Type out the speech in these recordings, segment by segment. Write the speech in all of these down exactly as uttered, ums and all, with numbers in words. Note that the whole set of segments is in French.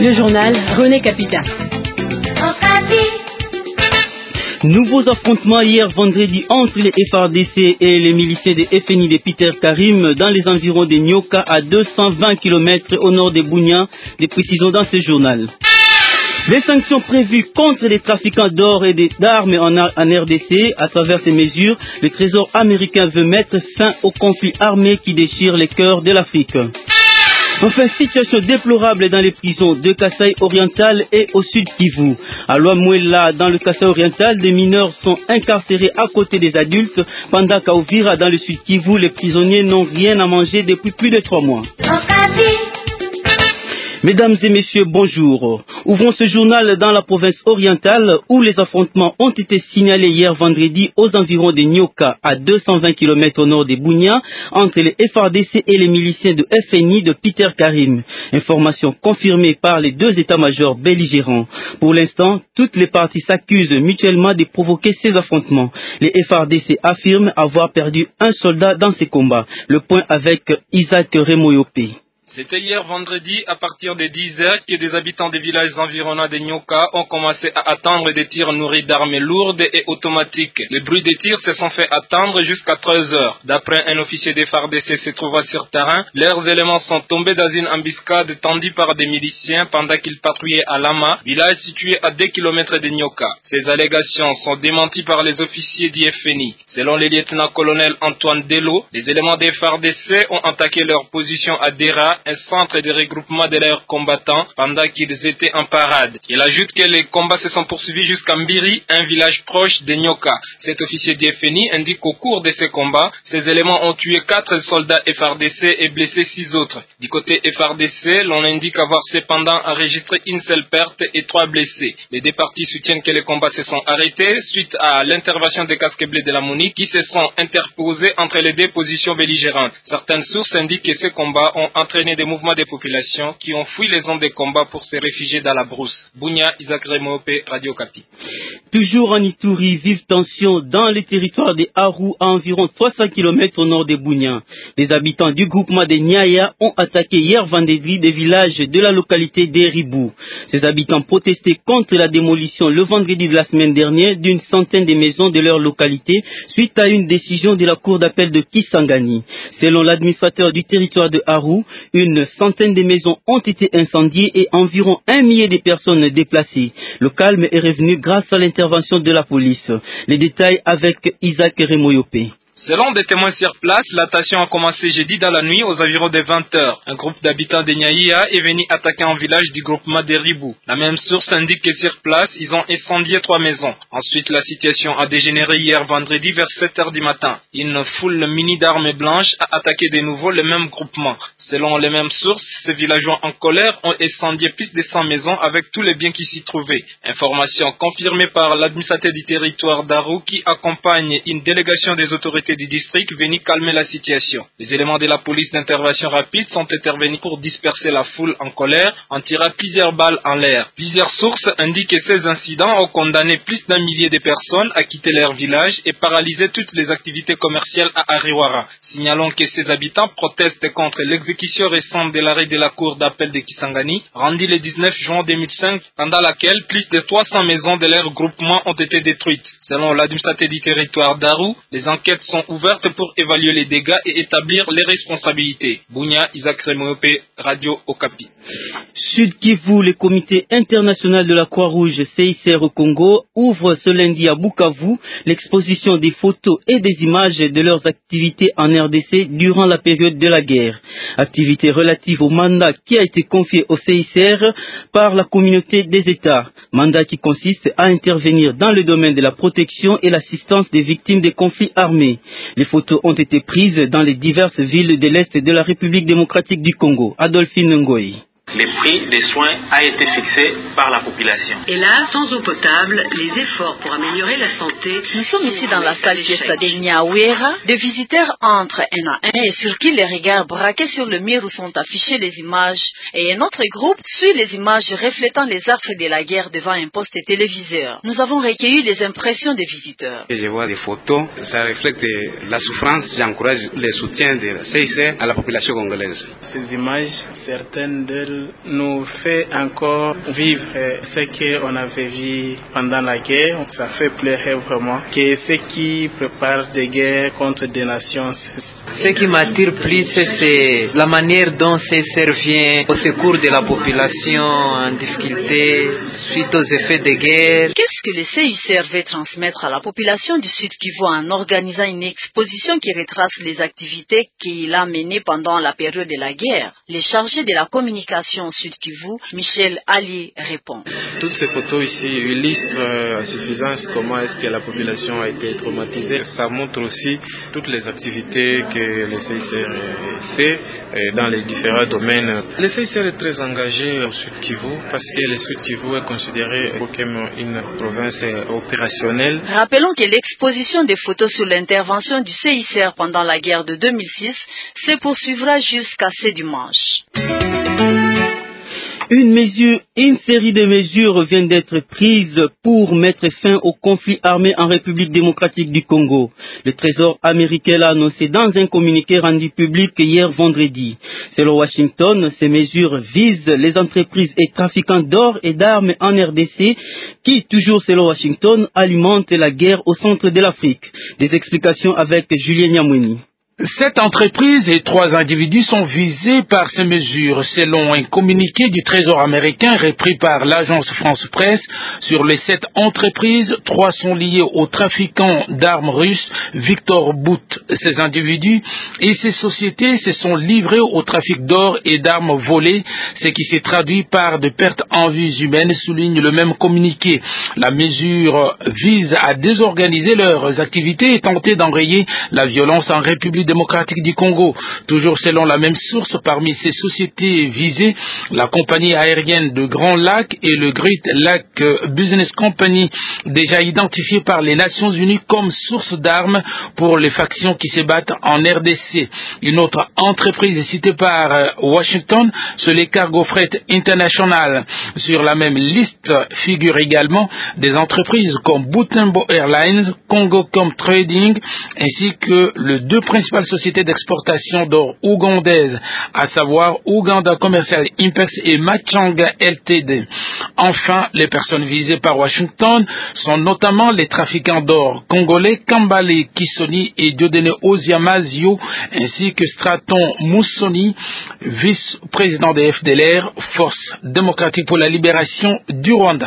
Le journal René Capita. Nouveaux affrontements hier vendredi entre les F A R D C et les miliciens de F N I de Peter Karim dans les environs de Nyoka à deux cent vingt kilomètres au nord de Bunia, des précisions dans ce journal. Les sanctions prévues contre les trafiquants d'or et d'armes en, en R D C, à travers ces mesures, le Trésor américain veut mettre fin au conflit armé qui déchire les cœurs de l'Afrique. Enfin, situation déplorable dans les prisons de Kasaï oriental et au sud Kivu. À Loamouela, dans le Kasaï oriental, des mineurs sont incarcérés à côté des adultes, pendant qu'à Uvira, dans le sud Kivu, les prisonniers n'ont rien à manger depuis plus de trois mois. Mesdames et messieurs, bonjour. Ouvrons ce journal dans la province orientale où les affrontements ont été signalés hier vendredi aux environs de Nyoka, à deux cent vingt kilomètres au nord de Bunia, entre les F A R D C et les miliciens de F N I de Peter Karim. Information confirmée par les deux états-majors belligérants. Pour l'instant, toutes les parties s'accusent mutuellement de provoquer ces affrontements. Les F A R D C affirment avoir perdu un soldat dans ces combats. Le point avec Isaac Remoyopé. C'était hier vendredi à partir de dix heures que des habitants des villages environnants de Nyoka ont commencé à attendre des tirs nourris d'armes lourdes et automatiques. Les bruits des tirs se sont fait attendre jusqu'à treize heures. D'après un officier des F A R D C se trouvant sur terrain, leurs éléments sont tombés dans une embuscade tendue par des miliciens pendant qu'ils patrouillaient à Lama, village situé à deux kilomètres de Nyoka. Ces allégations sont démenties par les officiers du F N I. Selon le lieutenant-colonel Antoine Delo, les éléments des F A R D C ont attaqué leur position à Dera, un centre de regroupement de leurs combattants, pendant qu'ils étaient en parade. Il ajoute que les combats se sont poursuivis jusqu'à Mbiri, un village proche de Nyoka. Cet officier du F N I indique qu'au cours de ces combats, ces éléments ont tué quatre soldats F A R D C et blessé six autres. Du côté F A R D C, l'on indique avoir cependant enregistré une seule perte et trois blessés. Les deux parties soutiennent que les combats se sont arrêtés suite à l'intervention des casques bleus de la MONUC qui se sont interposés entre les deux positions belligérantes. Certaines sources indiquent que ces combats ont entraîné des mouvements des populations qui ont fui les zones de combat pour se réfugier dans la brousse. Bunia, Isaac Remope, Radio Kapi. Toujours en Ituri, vive tension dans les territoires des Aru à environ trois cents kilomètres au nord de Bunia. Les habitants du groupement de Nyaya ont attaqué hier vendredi des villages de la localité d'Eribou. Ces habitants protestaient contre la démolition le vendredi de la semaine dernière d'une centaine de maisons de leur localité suite à une décision de la cour d'appel de Kisangani. Selon l'administrateur du territoire de Aru, une centaine de maisons ont été incendiées et environ un millier de personnes déplacées. Le calme est revenu grâce à l'intervention de la police. Les détails avec Isaac Remoyopé. Selon des témoins sur place, la tension a commencé jeudi dans la nuit aux environs de vingt heures. Un groupe d'habitants de Nyaya est venu attaquer un village du groupement de Ribou. La même source indique que sur place, ils ont incendié trois maisons. Ensuite, la situation a dégénéré hier vendredi vers sept heures du matin. Une foule munie d'armes blanches a attaqué de nouveau le même groupement. Selon les mêmes sources, ces villageois en colère ont incendié plus de cent maisons avec tous les biens qui s'y trouvaient. Information confirmée par l'administrateur du territoire d'Aru qui accompagne une délégation des autorités du district venu calmer la situation. Les éléments de la police d'intervention rapide sont intervenus pour disperser la foule en colère en tirant plusieurs balles en l'air. Plusieurs sources indiquent que ces incidents ont condamné plus d'un millier de personnes à quitter leur village et paralysé toutes les activités commerciales à Ariwara. Signalons que ces habitants protestent contre l'exécution récente de l'arrêt de la cour d'appel de Kisangani, rendu le dix-neuf juin deux mille cinq, pendant laquelle plus de trois cents maisons de leur groupement ont été détruites. Selon l'administrateur du territoire d'Aru, les enquêtes sont ouvertes pour évaluer les dégâts et établir les responsabilités. Bunia, Isaac Remope, Radio Okapi. Sud Kivu, le comité international de la Croix-Rouge C I C R au Congo ouvre ce lundi à Bukavu l'exposition des photos et des images de leurs activités en R D C durant la période de la guerre. Activité relative au mandat qui a été confié au C I C R par la communauté des États. Mandat qui consiste à intervenir dans le domaine de la protection et l'assistance des victimes des conflits armés. Les photos ont été prises dans les diverses villes de l'Est de la République démocratique du Congo. Adolphine Ngoyi. Le prix des soins a été fixé par la population. Et là, sans eau potable, les efforts pour améliorer la santé... Nous sommes ici dans la salle Gesta de Nyawera. Des visiteurs entrent un à un et sur qui les regards braqués sur le mur où sont affichées les images. Et un autre groupe suit les images reflétant les affres de la guerre devant un poste téléviseur. Nous avons recueilli les impressions des visiteurs. Je vois des photos, ça reflète la souffrance. J'encourage le soutien de la C I C R à la population congolaise. Ces images, certaines d'elles elle nous fait encore vivre ce qu'on avait vu pendant la guerre. Ça fait pleurer vraiment que ceux qui préparent des guerres contre des nations. Ce qui m'attire plus, c'est la manière dont C I C R vient au secours de la population en difficulté suite aux effets des guerres. Qu'est-ce que le C I C R veut transmettre à la population du Sud Kivu en organisant une exposition qui retrace les activités qu'il a menées pendant la période de la guerre? Le chargé de la communication au Sud Kivu, Michel Ali, répond. Toutes ces photos ici illustrent à suffisance comment est-ce que la population a été traumatisée. Ça montre aussi toutes les activités que le C I C R fait dans les différents domaines. Le C I C R est très engagé au Sud Kivu parce que le Sud Kivu est considéré comme une province opérationnelle. Rappelons que l'exposition des photos sur l'intervention du C I C R pendant la guerre de deux mille six se poursuivra jusqu'à ce dimanche. Une mesure, une série de mesures viennent d'être prises pour mettre fin au conflit armé en République démocratique du Congo. Le Trésor américain l'a annoncé dans un communiqué rendu public hier vendredi. Selon Washington, ces mesures visent les entreprises et trafiquants d'or et d'armes en R D C qui, toujours selon Washington, alimentent la guerre au centre de l'Afrique. Des explications avec Julien Nyamweni. Sept entreprises et trois individus sont visés par ces mesures, selon un communiqué du Trésor américain repris par l'agence France Presse. Sur les sept entreprises, trois sont liées au trafiquant d'armes russe Victor Bout. Ces individus et ces sociétés se sont livrés au trafic d'or et d'armes volées, ce qui s'est traduit par de pertes en vies humaines, souligne le même communiqué. La mesure vise à désorganiser leurs activités et tenter d'enrayer la violence en République démocratique du Congo. Toujours selon la même source, parmi ces sociétés visées, la compagnie aérienne de Grand Lac et le Great Lake Business Company, déjà identifiées par les Nations Unies comme source d'armes pour les factions qui se battent en R D C. Une autre entreprise citée par Washington, c'est les Cargo Freight International. Sur la même liste figurent également des entreprises comme Butembo Airlines, Congocom Trading, ainsi que les deux principales sociétés d'exportation d'or ougandaises, à savoir Uganda Commercial Impex et Machanga L T D. Enfin, les personnes visées par Washington sont notamment les trafiquants d'or congolais Kambale Kisoni et Dieudonné Oziamazio, ainsi que Straton Moussoni, vice-président des F D L R, Force démocratique pour la libération du Rwanda.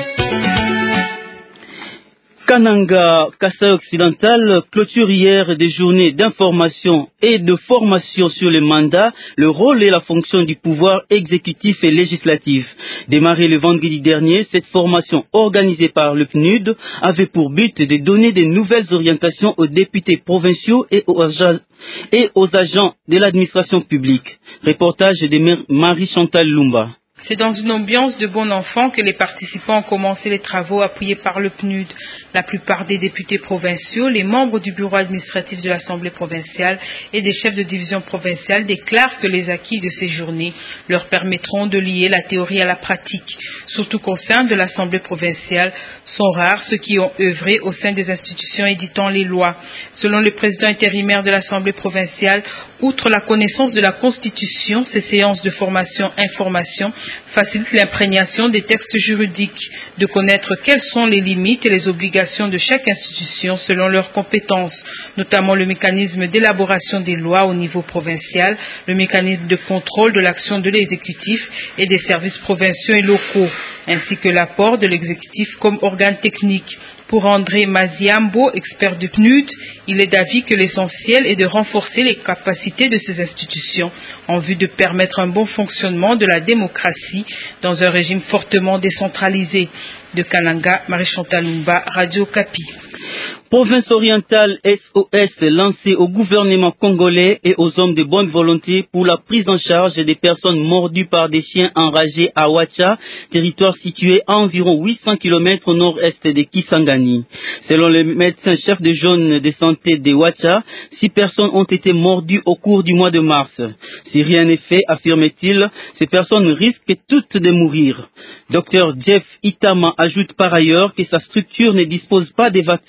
Kananga, Kassai occidental, clôture hier des journées d'information et de formation sur les mandats, le rôle et la fonction du pouvoir exécutif et législatif. Démarrée le vendredi dernier, cette formation organisée par le P N U D avait pour but de donner de nouvelles orientations aux députés provinciaux et aux agents, et aux agents de l'administration publique. Reportage de Marie-Chantal Lumba. C'est dans une ambiance de bon enfant que les participants ont commencé les travaux appuyés par le P N U D. La plupart des députés provinciaux, les membres du bureau administratif de l'Assemblée provinciale et des chefs de division provinciale déclarent que les acquis de ces journées leur permettront de lier la théorie à la pratique. Surtout qu'au sein de l'Assemblée provinciale, sont rares ceux qui ont œuvré au sein des institutions éditant les lois. Selon le président intérimaire de l'Assemblée provinciale, outre la connaissance de la Constitution, ces séances de formation-information facilite l'imprégnation des textes juridiques, de connaître quelles sont les limites et les obligations de chaque institution selon leurs compétences, notamment le mécanisme d'élaboration des lois au niveau provincial, le mécanisme de contrôle de l'action de l'exécutif et des services provinciaux et locaux, ainsi que l'apport de l'exécutif comme organe technique. Pour André Maziambo, expert du P N U D, il est d'avis que l'essentiel est de renforcer les capacités de ces institutions en vue de permettre un bon fonctionnement de la démocratie dans un régime fortement décentralisé. De Kananga, Marie-Chantal Lumba, Radio Kapi. Province orientale S O S lancée au gouvernement congolais et aux hommes de bonne volonté pour la prise en charge des personnes mordues par des chiens enragés à Ouacha, territoire situé à environ huit cents kilomètres au nord-est de Kisangani. Selon le médecin chef de zone de santé de Ouacha, six personnes ont été mordues au cours du mois de mars. Si rien n'est fait, affirme-t-il, ces personnes risquent toutes de mourir. Docteur Jeff Itama ajoute par ailleurs que sa structure ne dispose pas de vaccins anti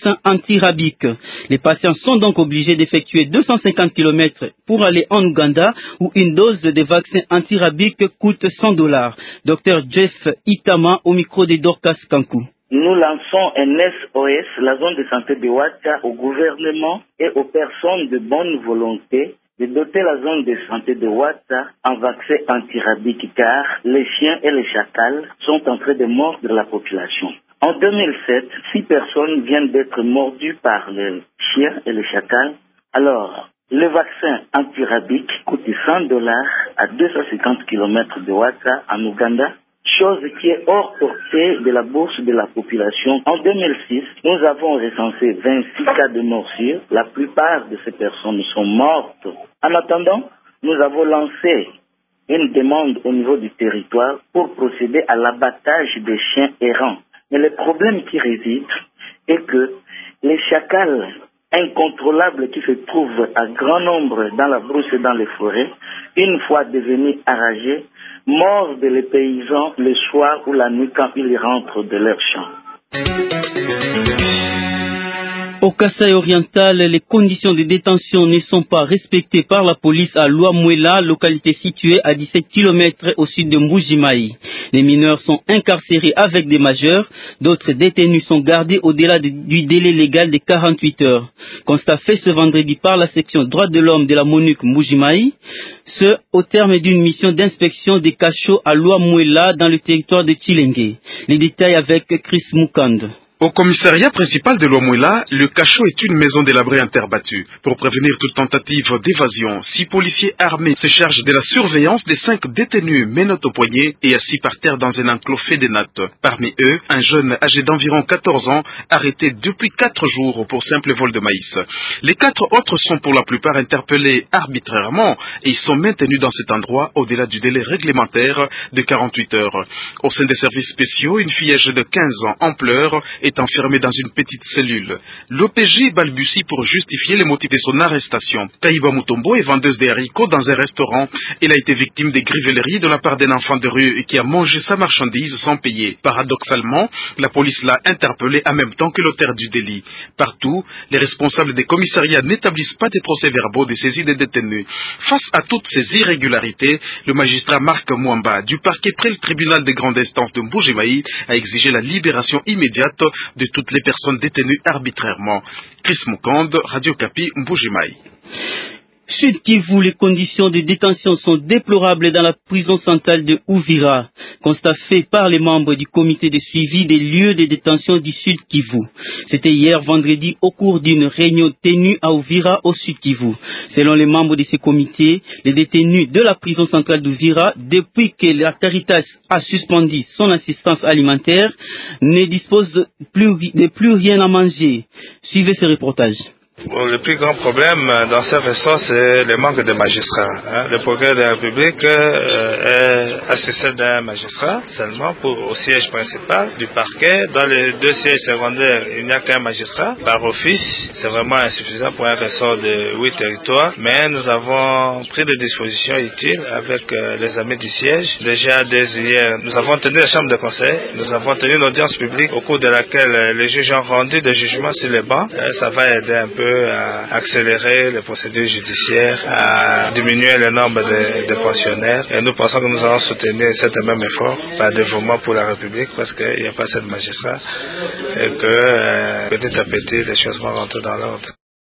anti-rabique. Les patients sont donc obligés d'effectuer deux cent cinquante kilomètres pour aller en Ouganda où une dose de vaccin anti-rabique coûte cent dollars. Docteur Jeff Itama au micro de Dorcas Kankou. Nous lançons un S O S, la zone de santé de Ouacha, au gouvernement et aux personnes de bonne volonté de doter la zone de santé de Ouacha en vaccin anti-rabique car les chiens et les chacals sont en train de mordre la population. En deux mille sept, six personnes viennent d'être mordues par les chiens et les chacals. Alors, le vaccin anti-rabique coûte cent dollars à deux cent cinquante kilomètres de Ouacha en Ouganda, chose qui est hors portée de la bourse de la population. En deux mille six, nous avons recensé vingt-six cas de morsure. La plupart de ces personnes sont mortes. En attendant, nous avons lancé une demande au niveau du territoire pour procéder à l'abattage des chiens errants. Mais le problème qui réside est que les chacals incontrôlables qui se trouvent à grand nombre dans la brousse et dans les forêts, une fois devenus enragés, mordent les paysans le soir ou la nuit quand ils rentrent de leur champ. Au Kasaï oriental, les conditions de détention ne sont pas respectées par la police à Luamwela, localité située à dix-sept kilomètres au sud de Mbujimaï. Les mineurs sont incarcérés avec des majeurs, d'autres détenus sont gardés au-delà de, du délai légal de quarante-huit heures. Constat fait ce vendredi par la section droits de l'homme de la MONUC Mbujimaï, ce au terme d'une mission d'inspection des cachots à Luamwela dans le territoire de Tchilenge. Les détails avec Chris Mukand. Au commissariat principal de Luamwela, le cachot est une maison délabrée en terre battue. Pour prévenir toute tentative d'évasion, six policiers armés se chargent de la surveillance des cinq détenus menottes au poignet et assis par terre dans un enclos fait des nattes. Parmi eux, un jeune âgé d'environ quatorze ans, arrêté depuis quatre jours pour simple vol de maïs. Les quatre autres sont pour la plupart interpellés arbitrairement et ils sont maintenus dans cet endroit au-delà du délai réglementaire de quarante-huit heures. Au sein des services spéciaux, une fille âgée de quinze ans en pleurs est enfermée dans une petite cellule. L'O P J balbutie pour justifier les motifs de son arrestation. Taïba Mutombo est vendeuse des haricots dans un restaurant. Elle a été victime des griveleries de la part d'un enfant de rue qui a mangé sa marchandise sans payer. Paradoxalement, la police l'a interpellée en même temps que l'auteur du délit. Partout, les responsables des commissariats n'établissent pas des procès-verbaux de saisie des détenus. Face à toutes ces irrégularités, le magistrat Marc Mwamba du parquet près le tribunal de grande instance de Mbujimaï a exigé la libération immédiate de toutes les personnes détenues arbitrairement. Chris Mukand, Radio Kapi, Mbujimaï. Sud Kivu, les conditions de détention sont déplorables dans la prison centrale de Uvira. Constat fait par les membres du comité de suivi des lieux de détention du Sud Kivu. C'était hier vendredi au cours d'une réunion tenue à Uvira au Sud Kivu. Selon les membres de ce comité, les détenus de la prison centrale d'Uvira, depuis que la Caritas a suspendu son assistance alimentaire, ne disposent plus de plus rien à manger. Suivez ce reportage. Bon, le plus grand problème dans cette façon, c'est le manque de magistrats. Hein. Le procureur de la République euh, est assisté d'un magistrat seulement pour au siège principal du parquet. Dans les deux sièges secondaires, il n'y a qu'un magistrat par office. C'est vraiment insuffisant pour un ressort de huit territoires. Mais nous avons pris des dispositions utiles avec euh, les amis du siège. Déjà dès hier, nous avons tenu la chambre de conseil. Nous avons tenu une audience publique au cours de laquelle euh, les juges ont rendu des jugements sur les bancs. Euh, ça va aider un peu à accélérer les procédures judiciaires, à diminuer le nombre de, de pensionnaires. Et nous pensons que nous allons soutenir cet même effort par dévouement pour la République parce qu'il n'y a pas assez de magistrats et que euh, petit à petit les choses vont rentrer dans l'ordre.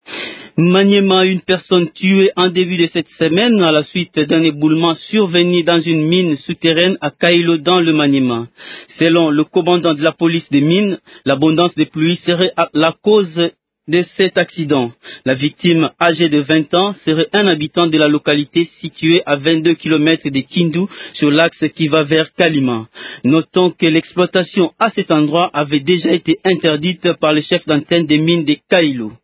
Maniema, une personne tuée en début de cette semaine à la suite d'un éboulement survenu dans une mine souterraine à Kailo dans le Maniema. Selon le commandant de la police des mines, l'abondance des pluies serait la cause de cet accident. La victime, âgée de vingt ans, serait un habitant de la localité située à vingt-deux kilomètres de Kindu sur l'axe qui va vers Kalima. Notons que l'exploitation à cet endroit avait déjà été interdite par le chef d'antenne des mines de Kailo.